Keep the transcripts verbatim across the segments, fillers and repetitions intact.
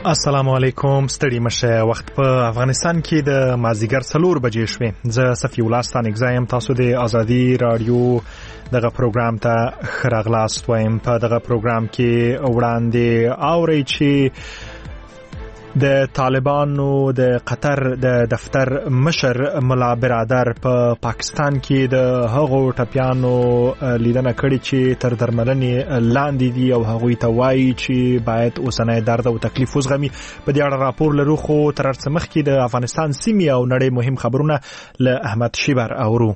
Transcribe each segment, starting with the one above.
السلام علیکم. ستړي مشه. وخت په افغانستان کې د مازیګر څلور بجې شوې. زه صفی الله ستانګزایم. تاسو د ازادي رادیو دغه پروګرام ته خراغلاست وایم. په دغه پروګرام کې وړاندې اوري چې د طالبانو د قطر د دفتر مشر ملا برادر په پا پاکستان کې د هغو ټپیانو لیدنه کړې چې تر درملنې لاندې دي او هغوی ته وایي چې باید اوسنی درد او تکلیف وزغمي. په دې اړه راپور لرو، خو تر هر څه مخکې د افغانستان سیمې او نړۍ مهم خبرونه له احمد شیبر اورو.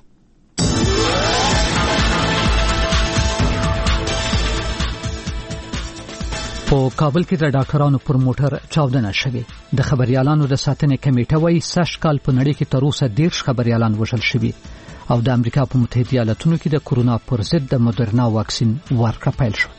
په کابل کې د ډاکټرانو پر موټر چاودنه شوې. د خبريالانو د ساتنې کمیټه وايي سږ کال په نړۍ کې تر اوسه دیرش خبريالان وژل شوي او د امریکا په متحده ایالاتونو کې د کورونا پر ضد د مودرنا واکسین ورکړه پیل شو.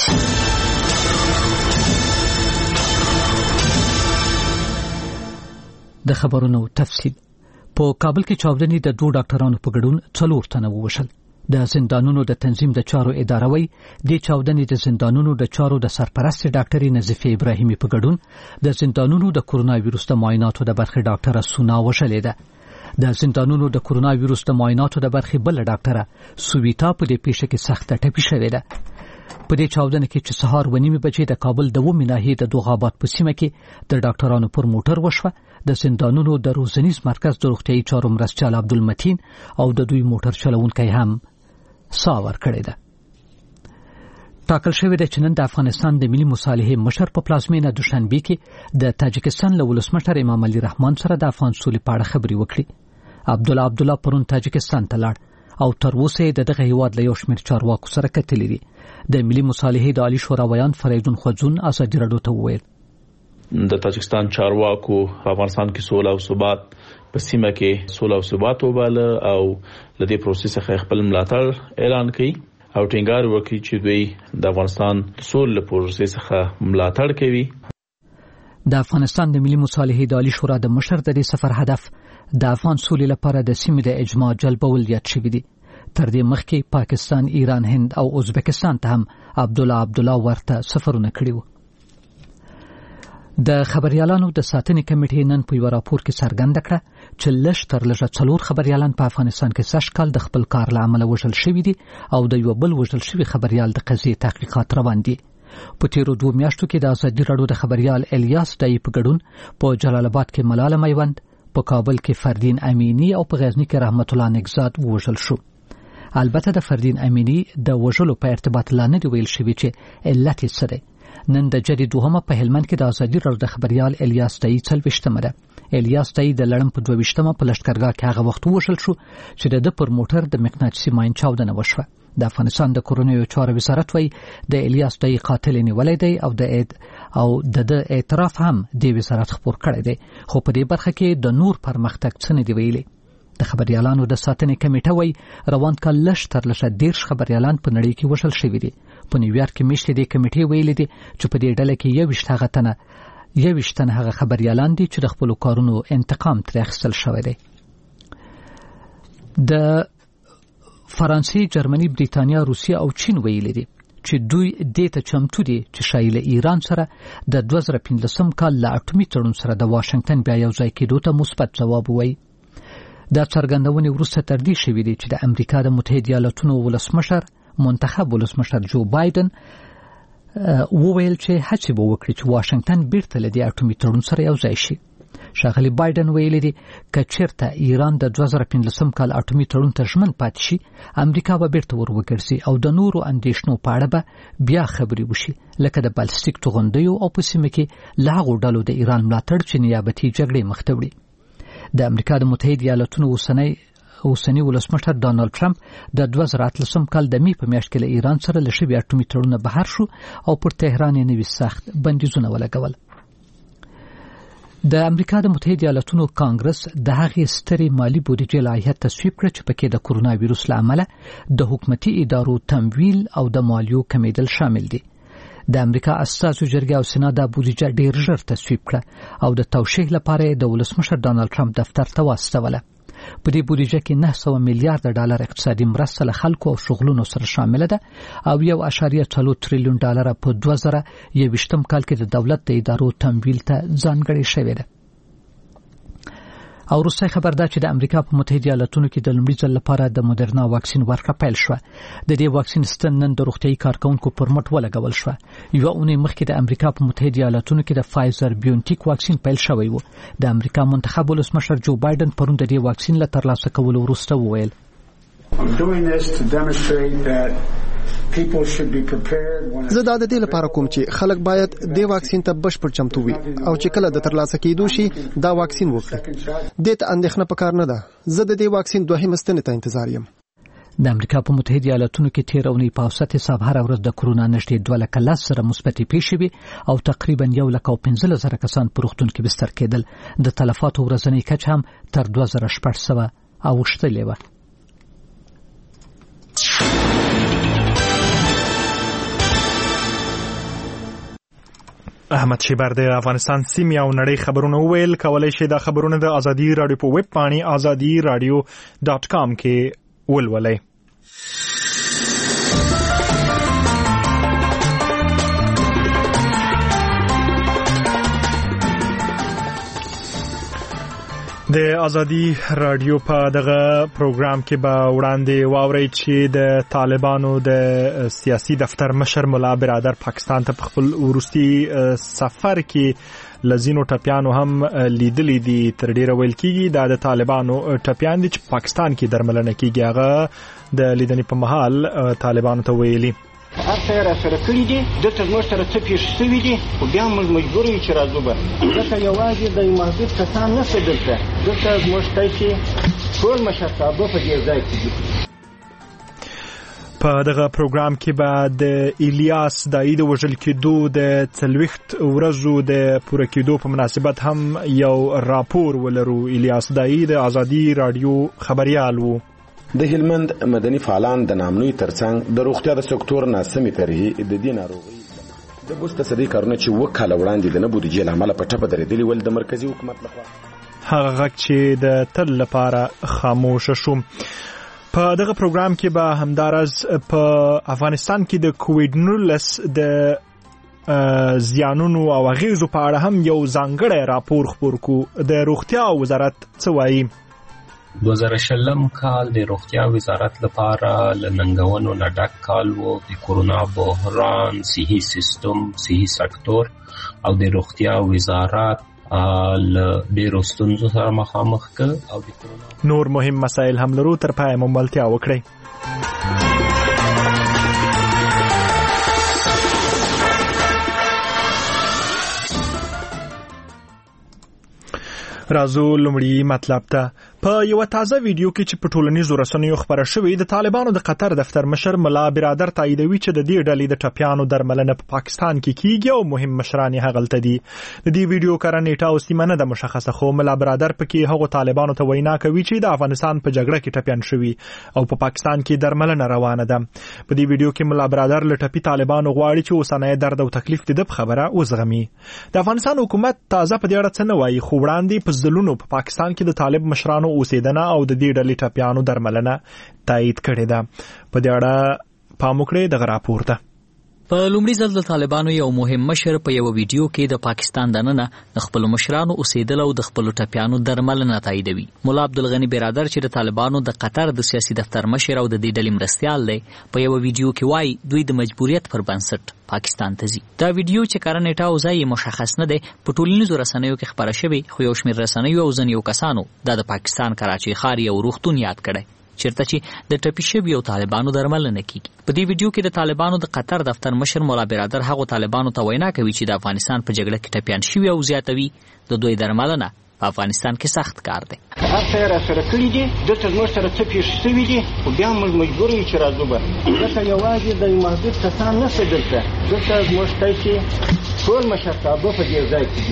د خبرونو تفصیل. په کابل کې چاودنې د دوه ډاکټرانو په ګډون څلور تنه ووژل. د زندانونو د تنظیم د چارو اداره وی د چاودنې د زندانونو د چارو د سرپرست ډاکټري نظیفه ابراهیمي په ګډون د زندانونو د کورونا وایروس د معایناتو د برخې ډاکټره سونا وشلې ده. د زندانونو د کورونا وایروس د معایناتو د برخې بل ډاکټره سویتا په دې پیښه کې سخت ټپي شوې ده. په دې چاودنه کې چې سهار ونیمه بجې د کابل د ومه ناحیې د دوغابات په سیمه کې د ډاکټرانو پر موټر وشوه. د زندانونو د روزنیز مرکز د روغتيایي چارو مرستيال عبدالمتین او د دوی موټر چلوونکی هم ساور کړی ده. ټاکل شوی د چنن د افغانستان د ملي مصالحې مشر په پلازمینه دوشنبه کې د تاجکستان له ولسمشر امام علي رحمان سره د افغان سولې په اړه خبري وکړي. عبد الله عبد الله پرون تاجکستان ته لاړ او تر اوسه د دغه هیواد له یو شمېر چارواکو سره کتلې دي. د ملي مصالحې د عالی شورا ویان فریدون خوځون ازادي رادیو ته وویل د تاجکستان چارواکو افغانستان کې سوله او ثبات په سیمه کې سوله او ثبات وباله او لدې پروسس څخه خپل ملاتړ اعلان کړي او ټینګار وکړي چې دوی د افغانستان سوله پروسس څخه ملاتړ کوي. د افغانستان د ملي مصالحې د عالی شورا د مشر د سفر هدف د افغان سولې لپاره د سیمې د اجماع جلبول یاد شوی دی. تر دې مخکې پاکستان، ایران، هند او ازبکستان ته هم عبد الله عبد الله ورته سفرونه کړي وو. د خبريالانو د ساتنې کمیټې نن په یو راپور کې څرګنده کړه چې لږ تر لږه څلور خبريالان په افغانستان کې سږ کال د خپل کار له امله وژل شوي دي او د یو بل وژل شوي خبريال د قضیې تحقیقات روان دي. په تیرو دوه میاشتو کې د ازادي رادیو د خبريال الیاس دای په ګډون په جلال آباد کې ملاله میوند، په کابل کې فردین امینی او په غزنی کې رحمت الله نگزاد وژل شو. البته د فردین امینی د وژلو په ارتباط لا نه دی ویل شوی چې علت یې څه دی. نن د جری دوهمه په هلمند کې د ازادي رادیو د خبريال الیاس دای څلويشتمه ده. الیاس دای د لړم په دوه په لشکرګاه کې هغه وخت وژل شو چې د پر موټر د مقناطیسي ماین چاودنه وشوه. د افغانستان د کورونیو چارو وزارت وایي د الیاس دای قاتل نیولای دی او د اید او د اعتراف هم د وزارت خبر کړی دی، خو په دې برخه کې د نور پرمختګ څه نه دی ویلي. د خبريالانو د ساتنې کمیټه وایي روان کال لږ تر لږه دیرش خبريالان په نړۍ کې وژل شوي دي. په نیویارک کې میشتې د کمیټې ویلي دي چې په دې ډله کې یوویشت هغه تنه یوویشت تنه هغه خبريالان دي چې د خپل کارونو انتقام ترې اخیستل شوی دی. د فرانسې، جرمني، بریتانیا، روسیه او چین ویلي دي چې دوی دې ته چمتو دي چې شایله ایران سره د دوه زره پنځلسم کال له اټومي تړون سره د واشنگټن بیا یو ځای کېدو ته مثبت ځواب وایي. دا څرګندونې وروسته تر دې شوې دي چې د امریکا د متحده ایالاتونو ولسمشر منتخب ولسمشر جو بایدن وویل چې هڅه به وکړي چې واشنگټن بیرته له دې اټومي تړون سره یو ځای شي. ښاغلي بایدن ویلي دي که چیرته ایران د دوه زره پنځلسم کال اټومي تړون ته ژمن پاتې شي، امریکا به بیرته ور وګرځي او د نورو اندېښنو په اړه به بیا خبرې وشي، لکه د بالستیک توغندیو او په سیمه کې له هغو ډلو د ایران ملاتړ چې نیابتي جګړې مخ ته وړي. د امریکا د متحده ایالاتونو اوسنی اوسنی ولسمشر ډانلډ ټرمپ د دوه زره اتلسم کال د می په میاشت کې له ایران سره له شوي اټومي تړون بهر شو او پر تهران یې نوي سخت بندیزونه ولګول. د امریکا د متحده ایالاتونو کانګرس د هغې سترې مالی بودیجې لایحه تصویب کړه چې پکې د کورونا وایروس له امله د حکومتي ادارو تمویل او د مالیو کمیدل شامل دي. د امریکا اساسي جرګه او سنا د بودیجه ډیر ژر تصویب کړه او د توشیح لپاره د ولسمشر ډانلډ ټرمپ دفتر ته واستوله. په دې بودیجه کې نه سوه میلیارډ ډالر اقتصادي مرسته له خلکو او شغلونو سره شامل ده او یو اشاریه څلور تریلیون ډالر په دوه زره یوویشتم کال کې د دولت د ادارو تمویل ته ځانګړې شوې ده. او روسي خبر ده چې د امریکا په متحده ایالاتونو کې د لومړي ځل لپاره د مودرنا واکسین ورکړه پیل شوه. د دې واکسین ستن نن د روغتیايي کارکونکو پر مټ ولګول شوه. یو اونۍ مخکې د امریکا په متحده ایالاتونو کې د فایزر بیونټیک واکسین پیل شوی و. د امریکا منتخب ولسمشر جو بایدن پرون د دې واکسین له ترلاسه کولو وروسته وویل زه دا د دې لپاره کوم چې خلک باید د واکسین ته بشپړ چمتو وي او چې کله د ترلاسه کېدو شي دا واکسین وکړي. دې ته اندېښنه پکار نه ده. زه د دې واکسین دوهمه ستنې ته انتظار یم. د امریکا په متحده ایالاتونو کې تیر اونۍ په اوسط حساب هر ورځ د کرونا نږدې دوه لکه لس سره مثبتې پیښې وي او تقریبا یو لک او پنځلس زره کسان په روغتون کې بستر کېدل. د تلفاتو ورځنی کچه هم تر دوه زره شپږ سوه اوښتلې وه. احمد شیبر د افغانستان سیمې او نړۍ خبرونه ویل. کولای شئ دا خبرونه د ازادي رادیو په ویب پاڼې ازادي رادیو ډاټ کام کې ولولئ. د ازادي رادیو په دغه پروګرام کې به وړاندې واورئ چې د طالبانو د سیاسي دفتر مشر ملا برادر پاکستان ته په خپل وروستي سفر کې لزینو ټپیانو هم لیدلې دي. تر ډیره ویل کېږي دا د طالبانو ټپیان دي چې پاکستان کې درملنه کېږي. هغه د لیدنې په مهال طالبانو ته ویلي هر څه را سره کړی دي دلته زموږ سره څه پیښ شوي دي خو بیا موږ مجبور یو چې راځو به دلته یوازې د محدود کسان نشته. دلته دلته زموږ ښکاري چې ټول مشرتابه په دې ځای کې دي. په دغه پروګرام کې به د الیاس دایی د وژل کېدو د څلوېښت ورځو د پوره کېدو په مناسبت هم یو راپور ولرو. الیاس دایی د ازادي رادیو خبريال وو. د هلمند مدني فعالان د نامنوي ترڅنګ د روغتیا د سکتور ناسمې طرحې د دې ناروغۍ د بوسته صدې کارونه چې اووه کاله وړاندې د نه بودیجې له امله په ټپه درېدلي ول د مرکزي حکومت لخوا هغه غږ چې د تل لپاره خاموشه شو. په دغه پروګرام کې به همدارز په افغانستان کې د کووډ نولس د زیانونو او اغیزو په اړه هم یو ځانګړی راپور خپور کو. د روغتیا وزارت څه وایي؟ دوه زره شلم کال د روغتیا وزارت لپاره له ننګونو نه ډک کال و. د کورونا بحران، صحي سیستم، صحي سکتور او د روغتیا وزارت له ډېرو ستونزو سره مخامخ کړ او د کورونا نور مهم مسایل هم لرو. تر پایه مو ملتیا وکړئ. راځو لومړی مطلب ته. په یو تازه ویډیو کې چې په ټولنیزو رسنیو خبره شوې د طالبانو د قطر دفتر مشر ملا برادر تاییدوي چې د دې ډلې د ټپیانو درملنه په پاکستان کې کیږي او مهم مشران یې هغلته دي. د دې ویډیو کاره نیټه او سیمه نه ده مشخصه خو ملا برادر پکې هغو طالبانو ته وینا کوي چې د افغانستان په جګړه کې ټپیان شوي او په پاکستان کې درملنه روانه ده. په دې ویډیو کې ملا برادر له ټپي طالبانو غواړي چې اوسنۍ درد او تکلیف د خبره وزغمي. د افغانستان حکومت تازه په دې اړه څه نه وایي خو وړاندې په ځلونو په پاکستان کې د طالب مشرانو اوسېدنه او د دې ډلې ټپیانو درملنه تایید کړې ده. په دې اړه پام وکړئ دغه راپور ته. په لومړي ځل د طالبانو یو مهم مشر په یو ویډیو کې د پاکستان دننه د خپل مشرانو اوسېدل او د خپل ټپیانو درملنه تاییدوي. مولا عبدالغنی برادر چې د طالبانو د قطر د سیاسي دفتر مشر او د دې ډلې مرستیال دی په یو ویډیو کې وایي دوی د مجبوریت پر بنسټ پاکستان ته ځي. دا ویډیو چې کاره نیټه او ځای مشخص نه دی په ټولنیزو رسنیو کې خبره شوې خو یو شمېر رسنیو او ځینې کسانو دا د پاکستان کراچۍ ښار یو روغتون یاد کړی چیرته چې د ټپي شویو طالبانو درملنه کیږي. په دې ویډیو کې د طالبانو د قطر دفتر مشر مولا برادر هغو طالبانو ته وینا کوي چې د افغانستان په جګړه کې ټپیان شوي او زیاتوي د دوی درملنه په افغانستان کې سخت کار دی. هر څه را سره کړي دي دلته زموږ سره څه پیښ شوي دي خو بیا موږ مجبور یو چې راځو به دلته یوازې د محدود کسان نشته. دلته دلته زموږ ښکاري چې ټول مشرتابه په دې ځای کې دي.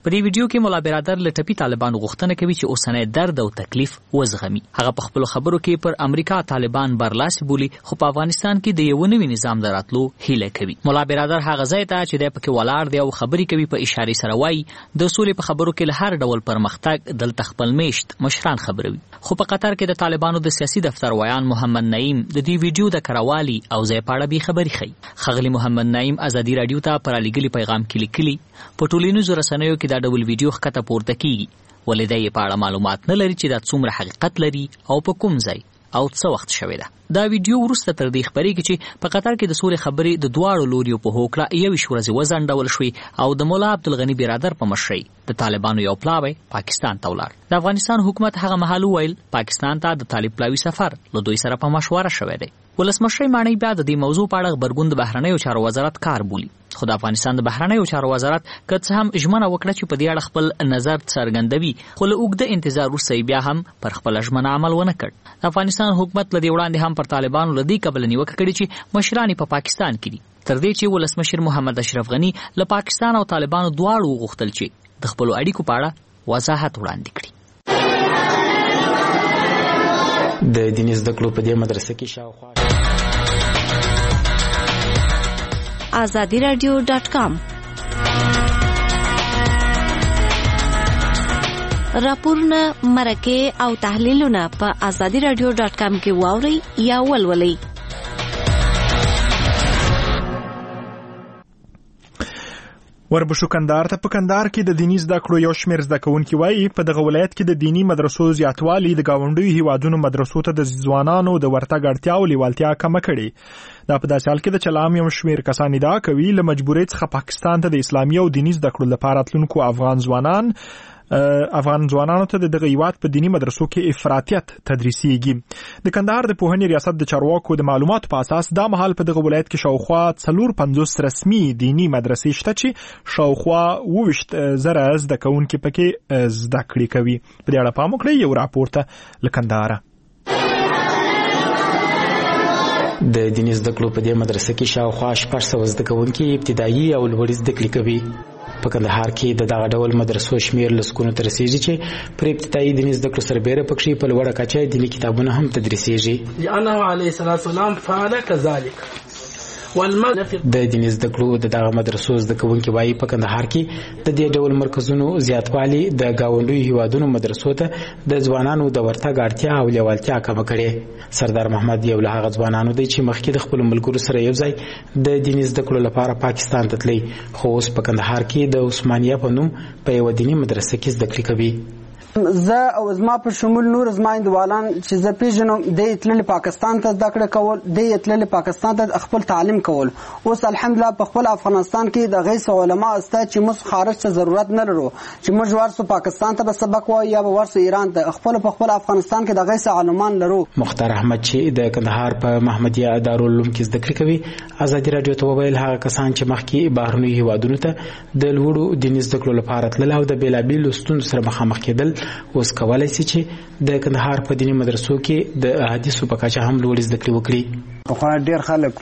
په دې ویډیو کې مولا برادر له ټپي طالبانو غوښتنه کوي چې اوسنی درد او تکلیف وزغمي. هغه په خپل خبرو کې پر امریکا طالبان برلاسي بولي، خو په افغانستان کې د یو نوي نظام دراتلو هیله کوي. مولا برادر هغه ځای ته چې د پکې ولاړ دی او خبرې کوي په اشاره سره وایي د سولې په خبرو کې له هر ډول پرمختګ دلته خپل میشت مشران خبروي. خو په قطر کې د طالبانو د سیاسي دفتر ویان محمد نعیم د دې ویډیو د کراوالي او ځای په اړه به خبري کوي. خغلی محمد نعیم ازادي رادیو ته پر لګلي پیغام کې لیکلي په ټولنیزو رسنیو کې دا ډول ویډیو ښکته پورته کیږي، ولې د یې په اړه معلومات نه لري چې دا څومره حقیقت لري او په کوم ځای او څه وخت شوی ده. دا ویډیو وروسته تر دې خبرېږي چې په قطر کې د سولې خبرې د دواړو لوریو په هوکړه یویشت ورځې وځنډول شوې او د مولا عبدالغني برادر په مشرۍ د طالبانو یو پلاوی پاکستان ته ولاړ. د افغانستان حکومت هغه مهال وویل پاکستان ته د طالب پلاوي سفر له دوی سره په مشوره شوی دی. ولسمشر مانی بیا د دې موضوع په اړه خبرګون د بهرنیو چارو وزارت کار بولي، خو د افغانستان د بهرنیو چارو وزارت که څه هم ژمنه وکړه چې په دې اړه خپل نظر څرګندوي، خو له اوږده انتظار وروسته بیا هم پر خپل ژمنه عمل ونه کړ. د افغانستان حکومت له دې وړاندې هم پر طالبانو له دې کبله نیوکه کړې چې مشران په پاکستان کې دي، تر دې چې ولسمشر محمد اشرف غني له پاکستان او طالبانو دواړو غوښتل چې د خپلو اړیکو په اړه وضاحت وړاندې کړي. د دیني زده کړو په دې مدرسه کې شاوخوا آزادی رادیو ډاټ کام راپورونه، مرکې او تحلیلونه په آزادی رادیو ډاټ کام کې واورئ یا ولولئ. وربشو کندهار ته په کندهار کې د دیني زده کړو یو شمېر زده کوونکي وایي په دغه ولایت کې د دیني مدرسو زیاتوالی د ګاونډیو هیوادونو مدرسو ته د ځوانانو د ورتګ اړتیا او لیوالتیا کمه کړې. دا په داسې حال کې د چلام یو شمېر کسان ادعا کوي له مجبورۍ څخه پاکستان ته د اسلامي او دیني زده کړو لپاره تلونکو افغان ځوانان افغان ځوانانو ته د دغه هیواد په دیني مدرسو کې افراطیت تدریسیږي. د کندهار د پوهنې ریاست د چارواکو د معلوماتو په اساس دا مهال په دغه ولایت کې شاوخوا څلور پنځوس رسمي دیني مدرسې شته چې شاوخوا اوویشت زره زده کوونکي پکې زده کړې کوي. په دې اړه پام وکړئ. یو راپور ته له کندهاره. د دیني زده کړو په دې مدرسه کې شاوخوا شپږ سوه زده کوونکي ابتدایي او لوړې زده کړې کوي. په کندهار کې د دغه ډول مدرسو شمیر لسکونو ته رسیږي چې پر ابتدایي دیني زده کړو سربیره پکې په لوړه کچه دیني کتابونه هم تدریسیږي. لأنه عليه الصلاة والسلام فعل كذلك. د دیني زده کړو د دغه مدرسو زده کوونکي وایي په کندهار کې د دې ډول مرکزونو زیاتوالی د ګاونډیو هیوادونو مدرسو ته د ځوانانو د ورتګ اړتیا او لیوالتیا کمه کړې. سردار محمد یو له هغه ځوانانو دی چې مخکې د خپلو ملګرو سره یو ځای د دیني زده کړو لپاره پاکستان ته تللی، خو اوس په کندهار کې د عثمانیه په نوم په یوه دیني مدرسه کې زده کړې کوي. زه او زما په شمول نور زما اندوالان چې زه پیژنم د تلل پاکستان ته زده کړه کول، د تلل پاکستان ته خپل تعلیم کول. اوس الحمدلله په خپل افغانستان کې د غیث علما استه چې موږ خارج ته ضرورت نه لرو چې موږ ورسو پاکستان ته به سبق وایو یا به ورسو ایران ته. خپل په خپل افغانستان کې د غیث علمان لرو. مختار احمد چې د کندهار په محمدیه دارالعلوم کې زده کړې کوي آزادي رادیو ته وویل هغه کسان چې مخکې بهرنیو هیوادونو ته د لوړو دیني زده کړو لپاره تلل او د بېلابېلو ستونزو سره مخامخ کېدل اوس کولای شي چې د کندهار په دیني مدرسو کې د احادیثو په کچه هم لوړې زده کړې وکړي. پخوا ډېر خلک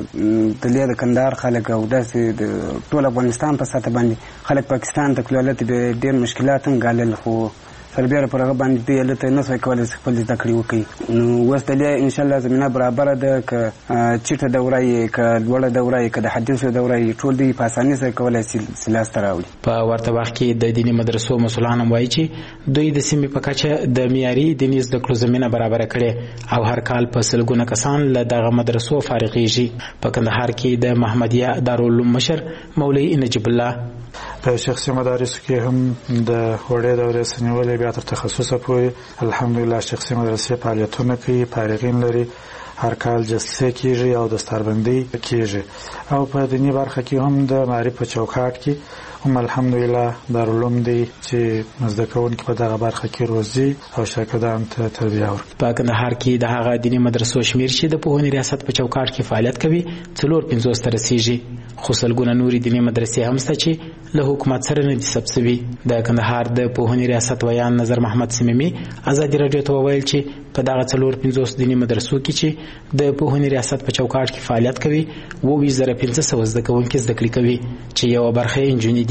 تللی د کندهار خلک او داسې د ټول افغانستان په سطح باندې خلک پاکستان ته تللو، هلته به ډېر مشکلات هم ګالل، خو سربیره پر هغه باندې دوی هلته نه سوی کولی چې خپل زده کړې وکړي. نو اوس دلې انشاءالله زمینه برابره ده، که چیټه دوره یې که لوړه دوره یې که د حدیثو دوره یې ټول دوی په اسانۍ سره کولی شي چې لاسته راوړي. په ورته وخت کې د دیني مدرسو مسؤلان هم وایي چې دوی د سیمې په کچه د معیاري دیني زده کړو زمینه برابره کړې او هر کال په سلګونه کسان له دغه مدرسو فارغېږي. په کندهار کې د محمدیه دارالعلوم مشر مولوي نجیب الله په شخصي مدارسو کې هم د وړې دورې سنولې بیا تر تخصصه پورې الحمدلله شخصي مدرسې فعالیتونه کوي، فارغین لري، هر کال جلسې کیږي او دستاربندي کیږي او په دیني برخه کې هم د معرفت په چوکاټ کې هم الحمدلله دارالعلوم دی چې زده کوونکي په دغه برخه کې روزي او شاګردانو ته تربیه ورکوي. په کندهار کې د هغه دیني مدرسو شمیر چې د پوهنې ریاست په چوکاټ کې فعالیت کوي څلور پنځوس ته رسیږي، خو سلګونه نورې دیني مدرسې هم شته چې له حکومت سره نه دي ثبت شوي. د کندهار د پوهنې ریاست ویان نظر محمد سمیمي آزادي رادیو ته وویل چې په دغه څلور پنځوس دیني مدرسو کې چې د پوهنې ریاست په چوکاټ کې فعالیت کوي اوویشت زره پنځه سوه زده کوونکي زده کړې کوي چې یوه برخه یې نجونې دي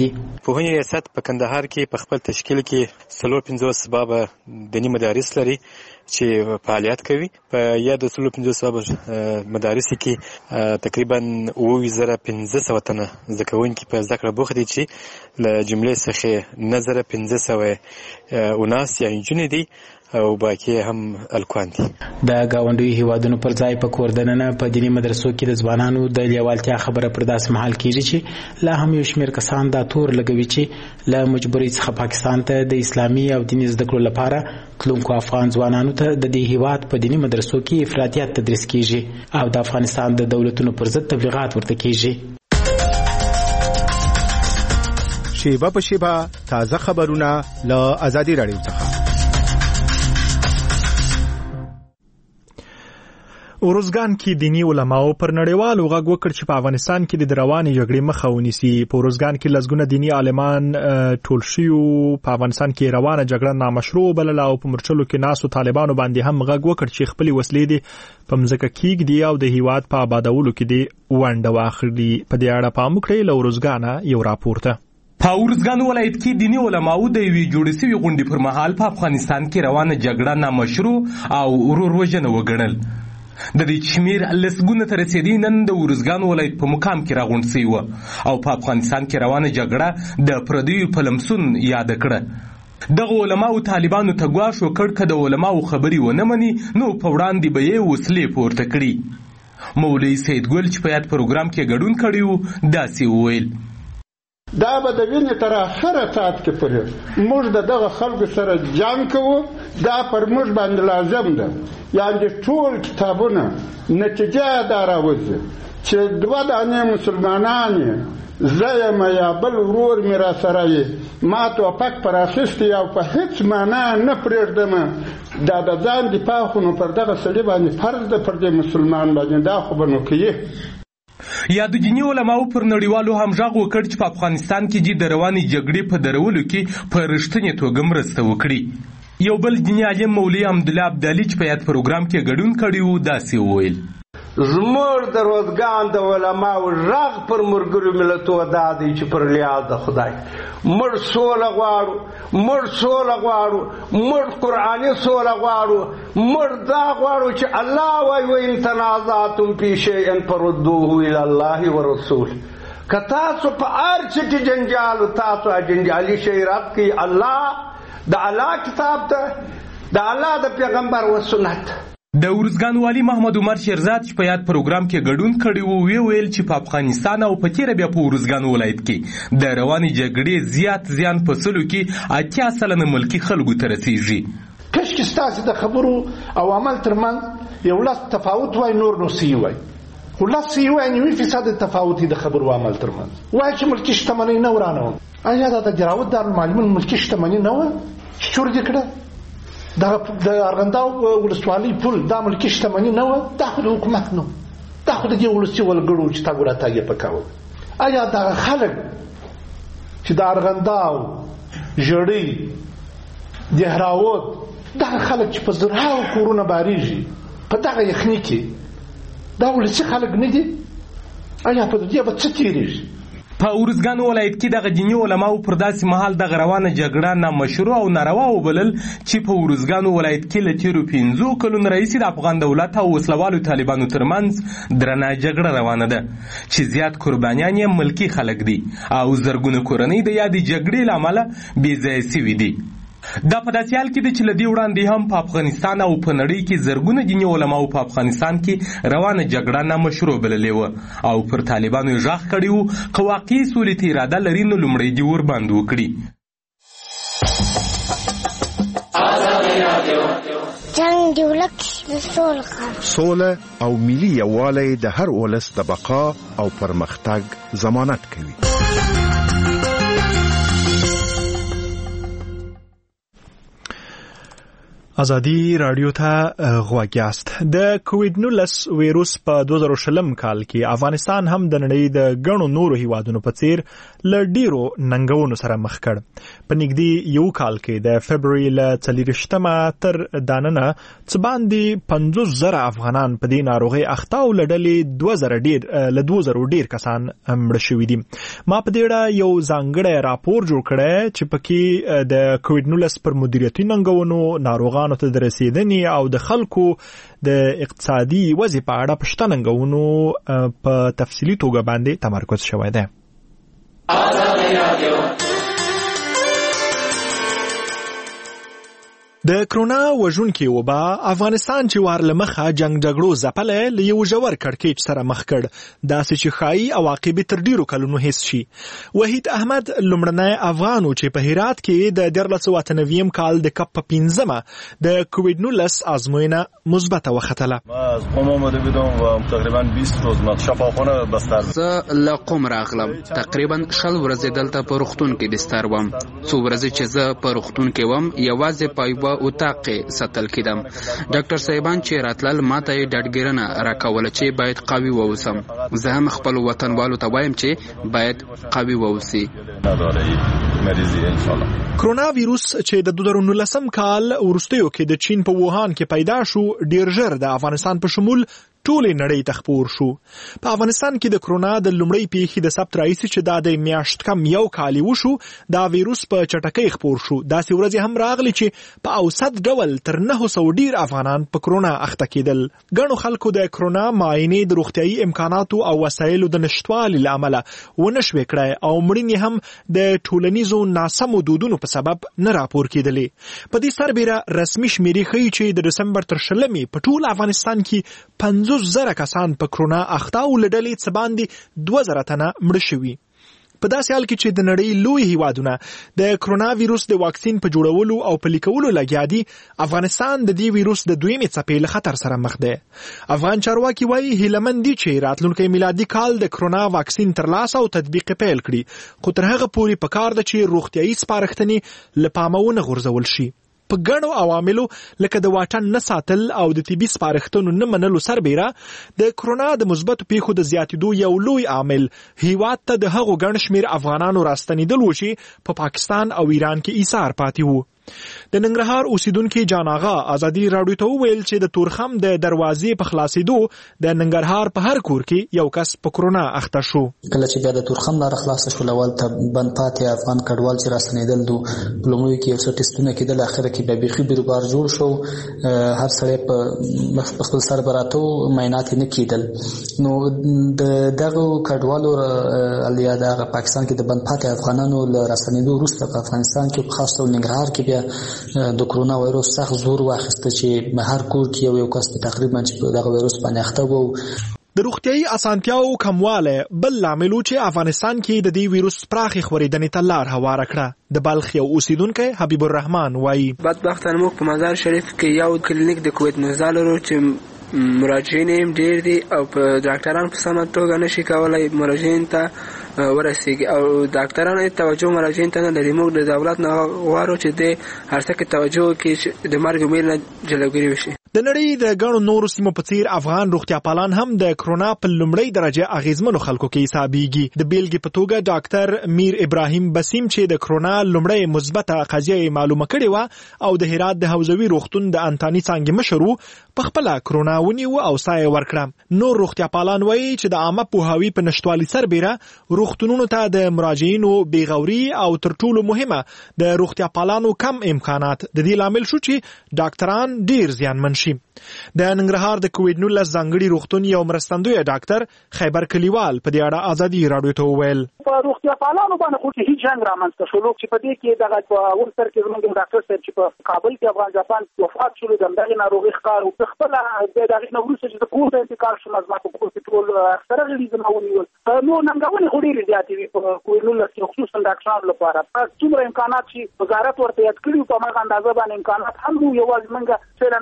دي. پوهنې ریاست په کندهار کې په خپل تشکیل کې څلور پنځوس بابه دیني مدارس لري چې فعالیت کوي. په یاد څلور پنځوس بابه مدارس کې تقریبا اووه زره پنځه سوه تنه زده کوونکي په زده کړه بوخت دي چې له جملې څخه نه زره پنځه سوه اناس یا نجونې دي او باقي هم الکوان دي. د گاونډیو هیوادونو پر ځای په کور دننه په دیني مدرسو کې د ځوانانو د لیوالتیا خبره پر داسې مهال کیږي چې لا هم یو شمېر کسان دا تور لګوي چې له مجبورۍ څخه پاکستان ته د اسلامي او دیني زده کړو لپاره تلونکو افغان ځوانانو ته د دې هیواد په دیني مدرسو کې افراطیت تدریس کیږي او د افغانستان د دولتونو پر ضد تبلیغات ورته کیږي. شیبه په شیبه تازه خبرونه له آزادي راډیو څخه. اورزګان کې دینی علماو پر نړیوالو غږ وکړ چې په افغانستان کې د روانې جګړې مخه ونیسي. په اورزګان کې لسګونه دینی عالمان ټول شيو په افغانستان کې روانه جګړه نامشروع بلله او په مرچلو کې ناسو طالبانو باندې هم غږ وکړ چې خپل وسلې دي په مځکه کېږدي او د هیواد په آبادولو کې دي ونډه واخلي. په دې اړه پام وکړئ. له اورزګانه یو راپور ته. په اورزګان ولایت کې دینی علماو د یوې جوړې شوې غونډې پر مهال په افغانستان کې روانه جګړه نامشروع او ورور وژنه وګڼل. د دې شمیر لسګونه تر رسیدي نن د اورزګان ولایت په مقام کې راغونډ شوی و او په افغانستان کې روانه جګړه د پردیو په لمسون یاد کړه. دغه علماو طالبانو ته ګواښ وکړ که د علماو خبرې ونه مني نو په وړاندې به یې وسلې پورته کړي. مولوي سید ګل چې په یاد پروګرام کې ګډون کړی و داسې وویل: دا به د وینې تر اخره ساعت کې پورې موږ د دغه خلکو سره جنګ کوو. دا پر موږ باندې لازم ده. یعنې ټول کتابونه نتیجه دا راوځي چې دوه دانې مسلمانان زه یم یا بل ورور مې را سره یې ما توپک پر اخیستی او په هېڅ معنا نه پرېږدم. دا د ځان دفاع خو نو پر دغه سړي باندې فرض ده، پر دې مسلمان باندې دا خو به نو کوي. یا د دیني علماو پر نړیوالو هم غږ وکړ چې په افغانستان کې د روانې جګړې په درولو کې په رښتینې توګه مرسته وکړي. یو بل دیني عالم مولوي حمدالله ابدالي چې په یاد پروګرام کې ګډون کړی و داسې وویل: زموږ د روزګان د علماو غږ پر مرګرو ملتو دا دی چې پر لیاد د خدای مړ سوله غواړو، مړ سوله غواړو، مړ قرآني سوله غواړو، مړ دا غواړو چې الله وایي وإن تنازعتم فی شیء فردوه الی الله ورسول. که تاسو په هر څه کې جنجال تاسو جنجالي شی رد کړئ الله د الله کتاب ته د الله د پیغمبر و سنت. د اورزګان والی محمد عمر شیرزاد چې په یاد پروګرام کې ګډون کړی وو وی ویل چې په افغانستان او په تیر بیا په اورزګان ولایت کې د روانې جګړې زیات زیان په سلو کې اتیا سلنه ملکی خلکو ته رسیږي. کشکې ستاسې د خبرو او عمل ترمنځ یو لس تفاوت وای نور نو سی وای خو لس سی وای نیوي فیصد تفاوت د خبرو او عمل ترمنځ وای چې ملکی شتمنۍ نه ورانه. آیا دا د جراوت دارالمعلمین ملکی شتمنۍ نه وه چې چور دې کړه؟ د ارغنداو ولسوالۍ پل دا ملکي شتمني نه وه، دا خو د حکومت نه، دا خو د دې ولسي وګړو چې تا ګوره تاګې پکاوه. آیا دغه خلک چې د ارغنداو ژړۍ دهراوت دغه خلک چې په زرهاو کورونه بارېږي په دغه یخني کې دا ولسي خلک نه دي؟ آیا په دې به څه تېرېږي؟ په اورزګان ولایت کې دغه دیني علماو پر داسې مهال دغه روانه جګړه نامشروع او ناروا وبلل چې په اورزګان ولایت کې له تېرو پنځو کلونو راهیسې د افغان دولت او وسلوالو طالبانو ترمنځ درنه جګړه روانه ده چې زیات قربانیان یې ملکي خلک دي او زرګونه کورنۍ د یادې جګړې له امله بې ځایه سوي دي. دا په داسې حال کې ده چې له دې وړاندې هم په افغانستان او په نړۍ کې زرګونه دیني علماو په افغانستان کې روانه جګړه نامشروع بللې وه او پر طالبانو یې غږ کړی و که واقعي سولې ته اراده لري نو لومړی دې ورباندې وکړي. جنګ د ولس د سولې سوله او ملي یووالی د هر ولس د بقا او پرمختګ ضمانت کوي. ازادي رادیو ته غوږ یاست. د کووډ نولس وایروس په دوه زره شلم کال کې افغانستان هم د نړۍ د ګڼو نورو هیوادونو په څیر ل ډیرو ننګونو سره مخ کړ. په نږدې یو کال کې د فبرवरी ل څلورشتمه تر داننه څه باندې پنځوس زره افغانان په دې ناروغي اخته او لډلې دوه زره ډیر ل دوه زره ډیر کسان مړ شوي دي. ما په دې اړه یو ځانګړی راپور جوړ کړی چې پکې د کووډ نولس پر مدیریتي ننګونو ناروغان نو ته د رسیدنې او د خلکو د اقتصادي وضع په اړه پښتننګونو په تفصیلی توګه باندې تمرکز شوی دی. د کرونا وژونکي وبا افغانستان چې وار لمخه جنگ جګړو ځپلې له یو ژور کړکېچ سره مخ کړ، داسې چې ښایي عواقب تر ډیرو کلونو حس شي. وحید احمد لومړنی افغان چې په هرات کې د دیارلس سوه اته نوي کال د کپ په پنځمه د کووډ نولس ازموینه مثبته وختله. از قم آمده بودم و تقریبا بیست روز ما شفاخانه بستر. زه له قم راغلم، تقریبا شل ورځې دلته په روغتون کې بستر وم. څو ورځې چې زه په روغتون کې وم یوازې په یوه اتاق کې ساتل کېدم. ډاکټر صاحبان چې راتلل ماته یې ډاډګیرنه راکوله چې باید قوي واوسم. زه هم خپل وطنوالو ته وایم چې باید قوي واوسي. کرونا ویروس چې د دوه زره نولسم کال وروستیو کې د چین په ووهان کې پیدا شو، ډیر ژر د افغانستان په شمول ټولې نړۍ ته خپور شو. په افغانستان کې د کرونا د لومړۍ پیښې د ثبت راځي چې دا د میاشت کم یو کال وشو، دا ویروس په چټکۍ خپور شو. داسې ورځې هم راغلي چې په اوسط ډول تر نهه سوه ډیر افغانان په کرونا اخته کېدل. ګڼو خلکو د کرونا معاینې د روغتیايي امکاناتو او وسایلو د نشټوالي له امله ونه شوې کړای او مړینې هم د ټولنیزو ناسمو دودونو په سبب نه راپور کېدلې. په دې سربیره رسمي شمیرې ښیي چې د دسمبر تر شلمې په ټول افغانستان کې پنځوس زره کسان په کرونا اخته او لډلې څه باندې دوه زره تنه مړه شوي. په داسې حال کې چې د نړۍ لوی هیوادونه د کرونا ویروس د واکسین په جوړولو او پلي کولو لګیا دي، افغانستان د دې ویروس د دویمې څپې له خطر سره مخ دی. افغان چارواکي وایي هیلهمند دي چې راتلونکی میلادي کال د کرونا واکسین ترلاسه او تطبیق پیل کړي، خو تر هغه پورې پکار ده چې روغتیايي سپارښتنې له پامه ونه غورځول شي. په ګڼو عواملو لکه د واټن نه ساتل او د طبي سپارښتنو نه منلو سربیره د کرونا د مثبتو پیښو د زیاتېدو یو لوی عامل هیواد ته د هغو ګڼ شمېر افغانانو راستنېدل و چې په پاکستان او ایران کې ایثار پاتې وو. د ننګرهار اوسیدونکو جان آغا ازادي راډیو ته وویل چې د تورخم د دروازې په خلاصېدو د ننګرهار په هر کور کې یو کس په کرونا اخته شو. کله چې بیا د تورخم لاره خلاصه شول اول ته بند پاتې افغان کډوال چې راستنېدل دو لومړی کې یو څه ټیسټونه کېدل، اخره کې بیا بیخي بیروبار جوړ شو. هر سړی په خپل سر براتو معاینات نه کېدل. نو د دغه کډوالو الیا د پاکستان کې د بند پاتې افغانانو له راستنېدو وروسته په افغانستان کې خاص ډول ننګرهار کې د کرونا وایروس سخت زور واخیسته چې هر کور کې یو یو کس تقریبا چې دغه وایروس باندې اخته وو. د روغتیايي اسانتیاو کمواله بل لامل چې افغانستان کې د دې ویروس پراخې خورېدنې ته لار هواره کړه. د بلخ یو اوسیدونکی حبیب الرحمن وایي بدبختانه موږ په مزار شریف کې یو کلینیک د کووډ نوزده لرو چې مراجعین یې ډېر دي او په ډاکټران په سمه توګه نشي کولی مراجعین ته ورسیږي او ډاکټرانو توجه مراجعین ته نه لري. موږ د دولت نه غواړو چې د هر څه کې توجه وکړي چې د مرګ ویل نه جلوګیري وشي. د نړۍ د ګڼو نورو سیمو په څیر افغان روغتیا پالان هم د کرونا په لومړۍ درجه اغیزمنو خلکو کې حسابيږي. د بیلګې په توګه ډاکټر میر ابراهیم بسیم چې د کرونا لومړۍ مثبته قضیه معلومه کړې و او د هرات د حوزوي روغتون د انتانی څانګې مشر و، په خپل کرونا ونیو او سایه ورکړه. نور روغتیا پالان وایي چې د عامه پوهاوي په نشټوالي سربیره روغتونونو ته د مراجعینو بیغوري او تر ټولو مهمه د روغتیا پالانو کم امکانات د دې لامل شو چې ډاکټران ډیر زیانمن شي. د ننګرهار د کووډ نولس ځانګړي روغتون یو مرستندوی ډاکټر خیبر کلیوال په دې اړه ازادي راډیو ته وویل په روغتیا پالانو باندې خو هیڅ جنگ رامنځته شو چې په دې کې دغه په اول سر کې زموږ ډاکټر صاحب چې په کابل کې افغان جاپان وفات شول دغه ناروغي ښکار او خپل د دغه نوروز چې د کور ته انتقال شو مزما په کور کې ټول اکثره غړي زمونیول نو ننګونې خوري زیاتې وي په کووډ نولس کې خصوصا ډاکټرانو لپاره په څومره امکانات چې وزارت ورته یاد کړی په هغه اندازه باندې امکانات هم یو ځمنګ څنګه یعنی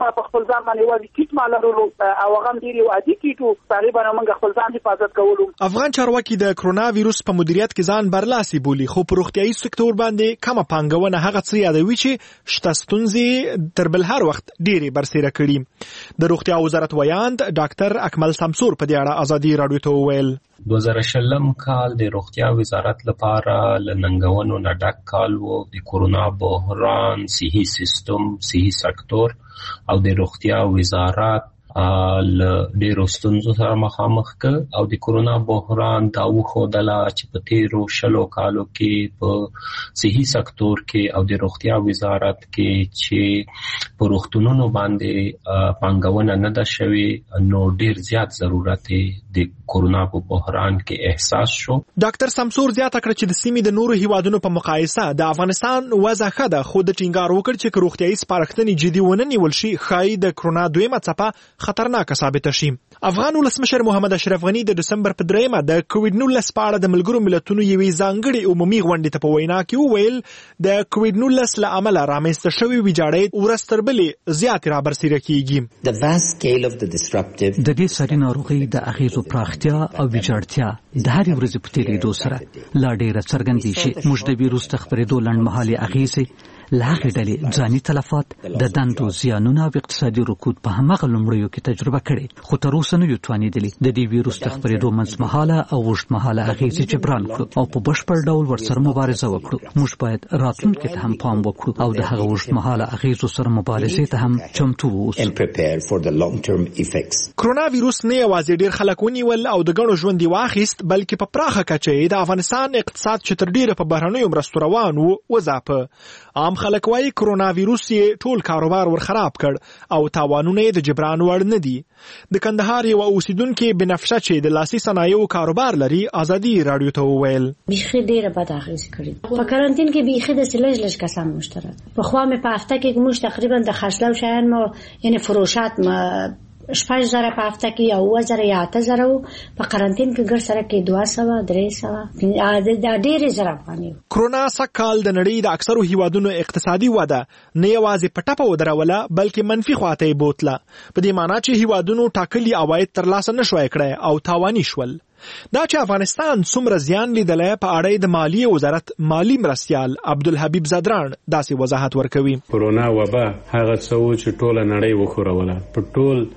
ما په خپل ځان باندې وایي کیټ ما لرلو او هغه هم ډیر یو عادي کیټو تقریبا موږ خپل ځان حفاظت کولو. افغان چارواکي د کرونا وایروس په مدیریت کې ځان برلاسي بولي، خو په روغتیايي سکتور باندې کومه پانګونه هغه څه یادوي چې شته ستونزې تر بل هر وخت ډیرې برسېره کړي. د روغتیا وزارت ویاند ډاکټر اکمل سمسور په دې اړه ازادي راډیو ته وویل دوه زره شلم کال د روغتیا وزارت لپاره لننګونو نه ډک کال وو. د کورونا بحران، صحي سیستم، صحي سکتور او د روغتیا وزارت ل ډیرو ستونزو سره مخامخ ک او د کورونا بحران دا وښودله چې په تیرو شلو کالو کې په صحي سکتور کې او د روغتیا وزارت کې چې په روغتونونو باندې پانګونه نه ده شوې، نو ډیر زیات ضرورت د کورونا په بحران کې احساس شو. ډاکټر سمسور زیاته کړه چې د سیمې د نورو هیوادونو په مقایسه د افغانستان وضع ښه ده، خو د ټینګار وکړ چې روغتیايي سپارښتنې جدي ونه نیول شي ښایي د کرونا دویمه څپه خطرناکه ثابته شي. افغان ولسمشر محمد اشرف غنی د دسمبر په دریمه د کووډ نولس په اړه د ملګرو ملتونو یوې ځانګړې عمومي غونډې ته په وینا کې وویل د کووډ نولس له امله رامنځته شوې ویجاړۍ ورځ تر بلې زیاتې رابرسېره کیږي. د دې ساري ناروغۍ د اغیزو پراختیا او ویجاړتیا د هرې ورځې په تیریدو سره لا ډېره څرګندې شي. موږ د ویروس د خپرېدو لنډمهالې اغیزې له هغې ډلې ځاني تلفات، د دندو زیانونه او اقتصادي رکود په هماغه لومړیو کې تجربه کړي، خو تر اوسه نه یو توانېدلي د دې ویروس د خپرېدو منځمهاله او اوږدمهاله اغیزې جبران کړو او په بشپړ ډول ورسره مبارزه وکړو. موږ باید راتلونکي ته هم پام وکړو او د هغه اوږدمهاله اغیزو سره مبارزې ته هم چمتو واوسو. کرونا ویروس نه یوازې ډیر خلک ونیول او د ګڼو ژوند واخیست، بلکې په پراخه کچه د افغانستان اقتصاد چې تر ډیره په بهرنیو مرستو روان وو وځاپه. عام خلک وايي کرونا ویروس یې ټول کاروبار ور خراب کړ او تاوانونه یې د جبران وړ نه دي. د کندهار یو اوسیدونکو بنفشه چې د لاسي صنایعو کاروبار لري ازادي راډیو ته وویل بيخي ډیره بد اغیز کړی. په کارانتین کې بيخي د سلج لږ کسان مشترک په خوا مې په هفته کې موږ تقریبا د خرڅلاو شیان مو یعنی فروشات ما شپږ زره په هفته کې او اووه زره یا اته زره په کارانتین کې ګر سره کې دوه سوه درې سوه دا ډېرې زره افغانۍ. کرونا سږکال د نړۍ د اکثرو هیوادونو اقتصادي وده نه یوازې په ټپه ودروله بلکې منفي خواته یې بوتله، په دې معنی چې هیوادونو ټاکلي عواید ترلاسه نه شوی کړی او تاواني شول. دا چې افغانستان څومره زیان لیدلی په اړه د مالیې وزارت مالی مرستیال عبدالحبیب زدران داسې وضاحت ورکوي. کرونا وبا هغه څه و چې ټوله نړۍ وښوروله، په ټول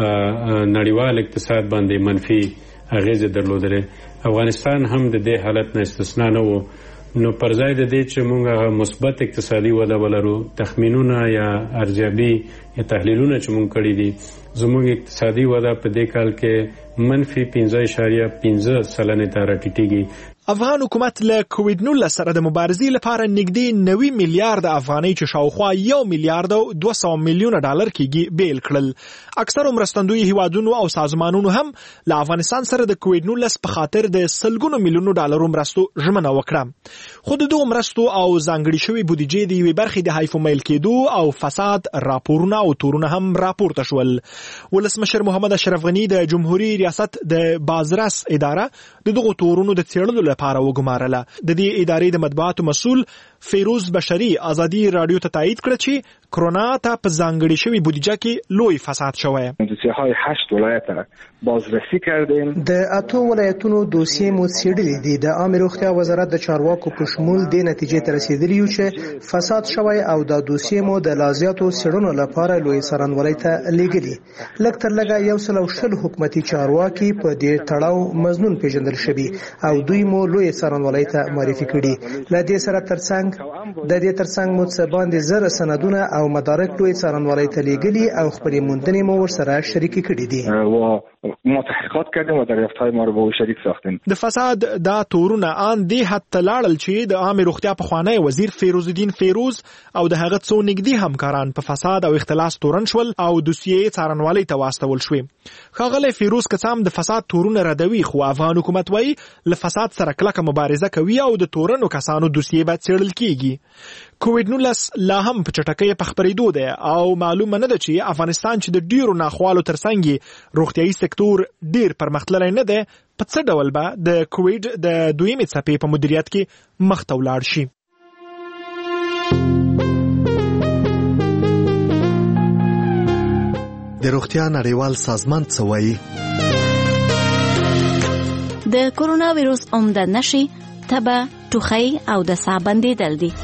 نړیوال اقتصاد باندې منفي اغیزې درلودلې. افغانستان هم د دې حالت نه استثنا نه و، نو پر ځای د دې چې موږ مثبت اقتصادي وده ولرو، تخمینونه یا ارزیابي یا تحلیلونه چې موږ کړي دي، زموږ اقتصادي وده په دې کال کې منفي پنځه اعشاریه پنځه سلنې ته راټیټېږي. افغان حکومت له کووډ نولس سره د مبارزې لپاره نږدې نوي میلیارډ افغانۍ چې شاوخوا یو میلیارډ او دوه سوه میلیونه ډالر کېږي بیل کړل. اکثرو مرستندوی هیوادونو او سازمانونو هم له افغانستان سره د کووډ نولس په خاطر د سلګونو میلیونو ډالرو مرستو ژمنه وکړه، خو د دغو مرستو او ځانګړې شوې بودیجې د یوې برخې د حیف میل کېدو او فساد راپورونه او تورونه هم راپورته شول. ولسمشر محمد اشرف غنی د جمهوریت ریاست د بازرس اداره د دغو تورونو د څېړلو لپاره وګمارله. د دې ادارې د مطبوعاتو مسؤل فیروز بشری ازادي رادیو ته تایید کړ چې کرونا ته په ځانګړې شوې بودیجه کې لوی فساد شوی. دوسیه‌های هشت ولایت بازرسی کردیم. د اتو ولایتونو دوسیې مو څېړلې دي. د عامه روغتیا وزارت د چارواکو په شمول د نتیجې ته رسیدلی یو چې فساد شوی او د دوسیې مو د لازیاتو څېړنو لپاره لوی څارنوالۍ ته لیږلي. لږ تر لږه یو سل او شل حکومتي چارواکي په دې تړاو مظنون پیژندل شوي او دوی مو لوی څارنوالۍ ته معرفي کړي. له دې سره ترڅنګ د دې ترڅنګ مو څه باندې زره سندونه او مدارک لوی څارنوالۍ ته لیږلي او خپلې موندنې مو ورسره شریکې کړي دي. ما تحقیقات کردیم و دریافت‌های ما رو با او شریک ساختیم. د فساد دا تورونه ان دی حتی لاړل چې د عامه روغتیا پخوانی وزیر فیروز الدین فیروز او د هغه څو نږدې همکاران په فساد او اختلاس تورن شول او دوسیې څارنوالۍ ته واستول شوې. ښاغلی فیروز کڅام د فساد تورونه ردوي، خو افغان حکومت وایي له فساد سره کلکه مبارزه کوي او د تورنو کسانو دوسیې باید څېړل کیږي. کووډ نولس لا هم په چټکۍ په خپرېدو دی او معلومه نه ده چې افغانستان چې د ډیرو ناخوالو ترڅنګ روغتیايي سکتور ډیر پرمختللی نه دی، په څه ډول به د کووډ د دویمې څپې په مدیریت کې مخته ولاړ شي. د روغتیا نړیوال سازمان څه وایي؟ د کورونا وایروس عمده نښې تبه، ټوخی او د ساه بندېدل دي.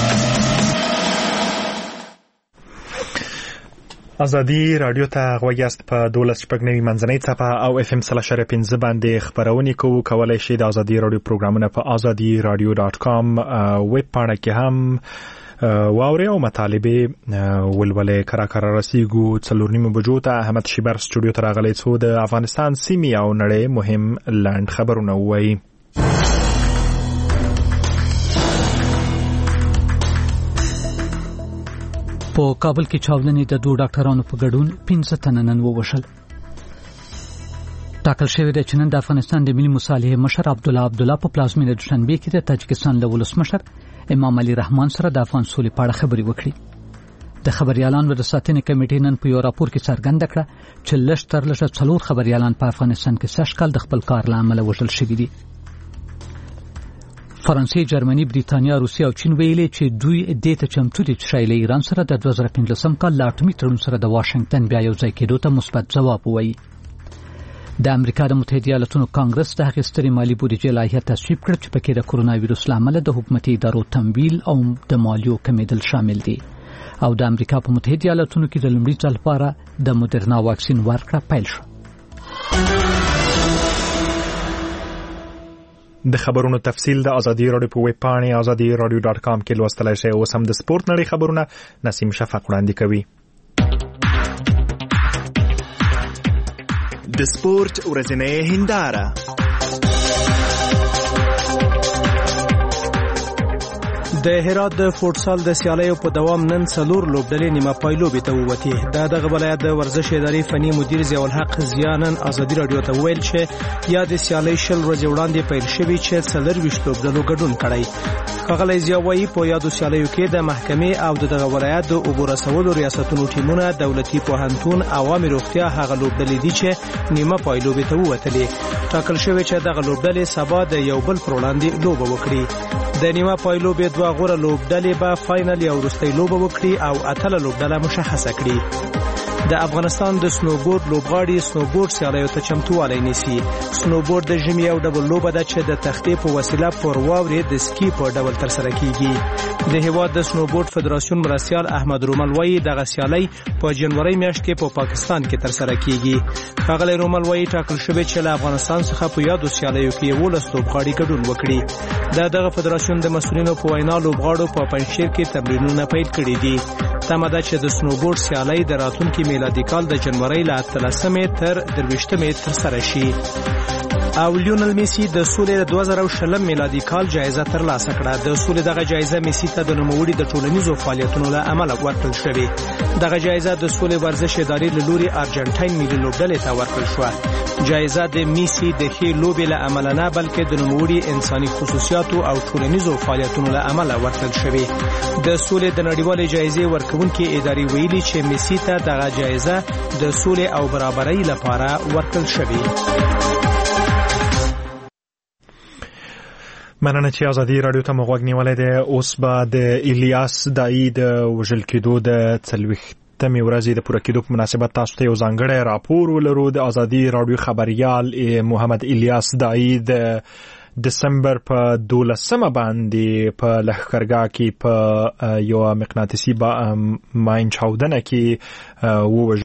ازادي رادیو ته غوږ یاست په دولس شپږ نوي منځنۍ څپه او اف ام سل شر پنځه باندې خبرونه کوو. کولای شئ د ازادي رادیو پروګرامونه په ازادي رادیو ډاټ کام ویب پاڼه کې هم واوري او مطالبه ولولې کرا کرا رسیدو څلور نیمه بجو ته احمد شیبر سټوډیو ته راغلی څو د افغانستان سیمې او نړۍ مهم لاند خبرونه وایي. په کابل کې چاودنې د دوه ډاکټرانو په ګډون پنځه تنه نن ووژل. ټاکل شوی دی چې نن د افغانستان د ملي مصالحې مشر عبدالله عبدالله په پلازمینه دوشنبه کې د تاجکستان له ولسمشر امام علي رحمان سره د افغان سولې په اړه خبرې وکړي. د خبريالانو د ساتنې کمیټې نن په یو راپور کې څرګنده کړه چې لږ تر لږه څلور خبريالان په افغانستان کې سږ کال د خپل کار له امله وژل شوي دي. فرانسې، جرمني، بریتانیا، روسیه او چین ویلي چې دوی دې ته چمتو دي چې شایله ایران سره د دوه زره پنځلسم کال لا اټومي تړون سره د واشنگټن بیا یو ځای کېدو ته مثبت ځواب ووایي. د امریکا د متحده ایالاتونو کانګرس د هغې سترې مالي بودیجې لایحه تصویب کړه چې پکې د کورونا وایروس له امله د حکومتي ادارو تمویل او د مالیو کمیدل شامل دي. او د امریکا په متحده ایالاتونو کې د لومړي ځل لپاره د مودرنا واکسین ورکړه پیل شو. د خبرونو تفصیل د ازادي رادیو په ویب پاڼه ازادي رادیو ډاټ کام کې لوستلای شئ. اوس هم د سپورت نړۍ خبرونه نسیم شفق وړاندې کوي. د سپورت ورځنۍ هنداره. د هرات د فوټسال د سیالیو په دوام نن څلور لوبډلې نیمه پای لوبې ته ووتې. د دغه ولایت د ورزش ادارې فني مدیر ضیاء الحق زیانن ازادي رادیو ته ویل چې یا د سیالۍ شل ورځې وړاندې پیل شوی چې څلرویشت لوبډلو ګډون کړی. ښاغلی ضیاء وایي په یادو سیالیو کې د محکمې او د دغه ولایت د اوبو رسولو ریاستونو ټیمونه، دولتي پوهنتون، عوامي روغتیا هغه لوبډلې دي چې نیمه پای لوبې ته ووتلې. ټاکل شوی چې دغه لوبډلې سبا د یو بل پر وړاندې لوبه وکړي. د نیمه پای لوبې دوه غوره لوبډلې به فاینل یا وروستۍ لوبه وکړي او اتله لوبډله مشخصه کړي. د افغانستان د سنوبورډ لوبغاړي سنوبورډ سیالیو ته چمتووالی نیسي. سنوبورډ د ژمي یو ډول لوبه ده چې د تختې په وسیله پر واورې د سکی په ډول ترسره کیږي. د هیواد د سنوبورډ فدراسیون مرستیال احمد رومل وایي دغه سیالۍ په جنوري میاشت کې په پا پاکستان کې ترسره کیږي. ښاغلی رومل وایي ټاکل شوی چې له افغانستان څخه په یادو سیالیو کې یولس لوبغاړي ګډون وکړي. د دغه فدراسیون د مسؤلینو په وینا لوبغاړو په پنجشیر کې تمرینونه پیل کړي دي. تمه ده چې د سنوبورډ سیالۍ د راتلونکي میلادي کال د جنوري له اتلسمې تر درویشتمې ترسره شي. او لیونل میسی د سولې د دوه زره شلم میلادي کال جایزه ترلاسه کړه. د سولې دغه جایزه میسی ته د نوموړي د ټولنیزو فعالیتونو له امله ورکړل شوې. دغه جایزه د سولې ورزش ادارې له لوري ارجنټاین ملي لوبډلې ته ورکړل شوه. جایزه د میسی د ښې لوبې له امله نه بلکې د نوموړي انساني خصوصیاتو او ټولنیزو فعالیتونو له امله ورکړل شوې. د سولې د نړیوالې جایزې ورکوونکې ادارې ویلي چې میسی ته دغه جایزه د سولې او برابرۍ لپاره ورکړل شوې. مننه چې ازادي رادیو ته مغوږ نیولای دی. اوس به د الیاس دای د وژل کېدو د څلوېښتمې ورځې د پوره کېدو په مناسبت تاسو ته یو ځانګړی راپور ولرو. د ازادي رادیو خبریال محمد الیاس دای د دسمبر په دولسمه باندې په لښکرګاه کې په یو مقناطیسي ماین چاودنه کې ووژل